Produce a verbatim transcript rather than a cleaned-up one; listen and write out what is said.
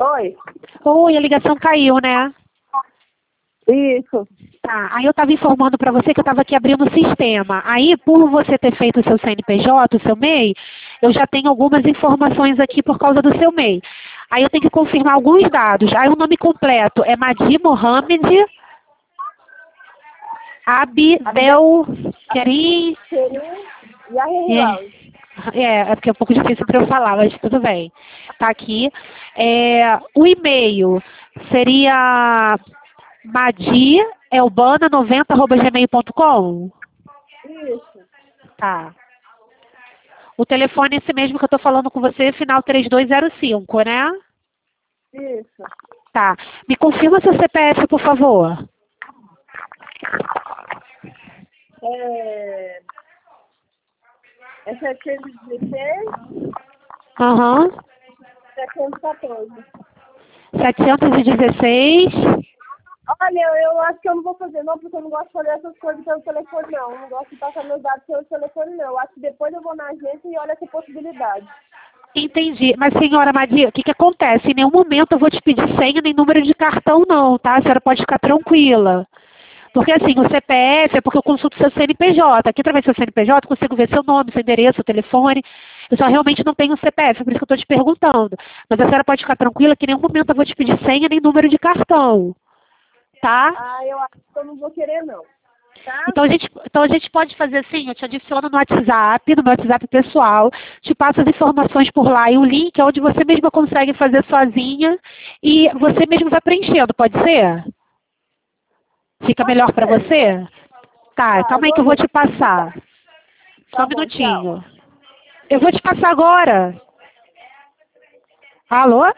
Oi? Oi, a ligação caiu, né? Isso. Tá, aí eu estava informando para você que eu estava aqui abrindo o sistema. Aí, por você ter feito o seu C N P J, o seu M E I, eu já tenho algumas informações aqui por causa do seu M E I. Aí eu tenho que confirmar alguns dados. Aí o nome completo é Madi Mohamed Abdel Kerim. E a Hilal? É, é porque é um pouco difícil para eu falar, mas tudo bem. Tá aqui. É, o e-mail seria madi elbana noventa arroba gmail ponto com? Isso. Tá. O telefone é esse mesmo que eu tô falando com você, final três dois zero cinco, né? Isso. Tá. Me confirma seu C P F, por favor. É... É setecentos e dezesseis, Aham. setecentos e quatorze. setecentos e dezesseis. Olha, eu acho que eu não vou fazer não, porque eu não gosto de fazer essas coisas pelo telefone não. Eu não gosto de passar meus dados pelo telefone não. Eu acho que depois eu vou na agência e olho essa possibilidade. Entendi. Mas, senhora Madia, o que, que acontece? Em nenhum momento eu vou te pedir senha nem número de cartão, não, tá? A senhora pode ficar tranquila. Porque, assim, o C P F é porque eu consulto seu C N P J. Aqui, através do seu C N P J, eu consigo ver seu nome, seu endereço, seu telefone. Eu só realmente não tenho o C P F, por isso que eu estou te perguntando. Mas a senhora pode ficar tranquila que em nenhum momento eu vou te pedir senha nem número de cartão. Tá? Ah, eu acho que eu não vou querer não. Tá? Então a, gente, então a gente pode fazer assim, eu te adiciono no WhatsApp, no meu WhatsApp pessoal, te passo as informações por lá e o link é onde você mesma consegue fazer sozinha e você mesmo vai preenchendo, pode ser? Fica Pode melhor para ser. você? Tá, Tá, calma aí vou que eu vou ver. te passar. Só Tá um bom, tchau. minutinho. Eu vou te passar agora. Alô?